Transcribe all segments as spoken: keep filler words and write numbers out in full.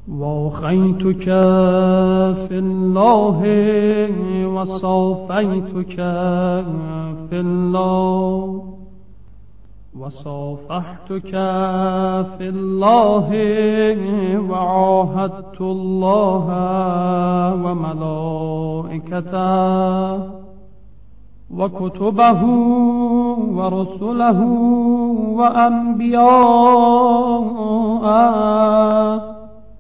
واخيتك في الله وصافيتك في الله وصافحتك في الله وعاهدت الله وملائكته وكتبه ورسله وأنبياءه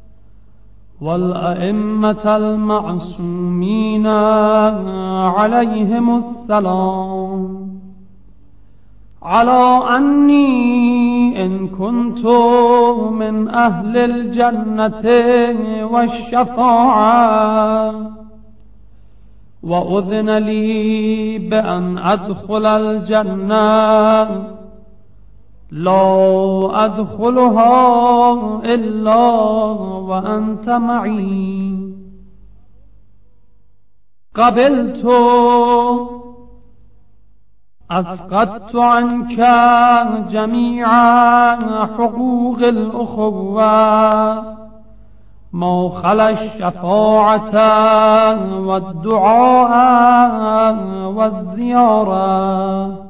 والأئمة المعصومين عليهم السلام على أني إن كنت من أهل الجنة والشفاعة وأذن لي بأن أدخل الجنة لا أدخلها إلا وأنت معي قبلت أسقطت عنك جميع حقوق الأخوة ما خلا الشفاعة والدعاء والزيارة